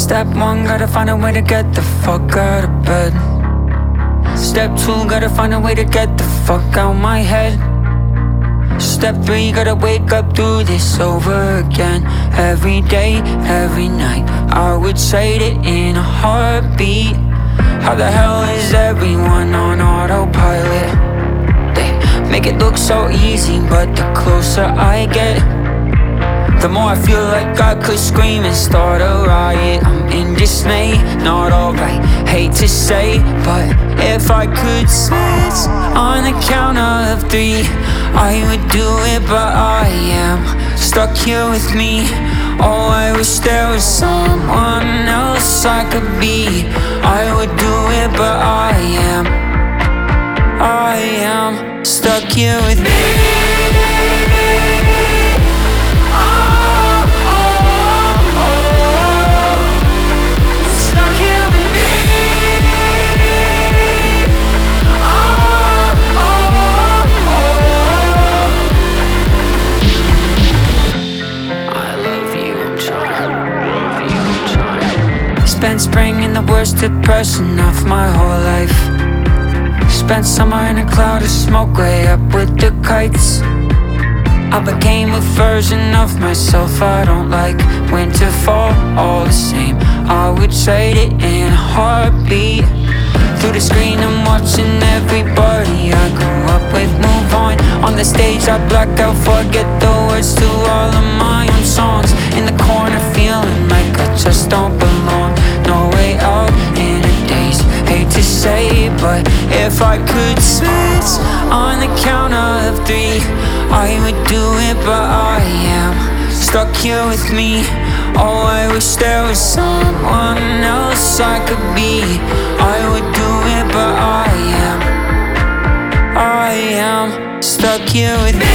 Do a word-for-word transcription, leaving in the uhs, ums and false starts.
Step one, gotta find a way to get the fuck out of bed. Step two, gotta find a way to get the fuck out my head. Step three, gotta wake up, do this over again. Every day, every night, I would trade it in a heartbeat. How the hell is everyone on autopilot? They make it look so easy, but the closer I get, the more I feel like I could scream and start a riot. I'm in dismay, not alright, hate to say, but if I could switch on the count of three, I would do it, but I am stuck here with me. Oh, I wish there was someone else I could be. I would do it, but I am, I am stuck here with me. Spent spring in the worst depression of my whole life. Spent summer in a cloud of smoke way up with the kites. I became a version of myself I don't like. Winter, fall, all the same, I would trade it in a heartbeat. Through the screen I'm watching everybody I grew up with move on. On the stage I black out, forget the words to all of my own songs. In the corner feeling like I just don't belong. No way out in a daze, hate to say, but if I could switch on the count of three, I would do it, but I am stuck here with me. Oh, I wish there was someone else I could be. I would do it, but I am, I am stuck here with me.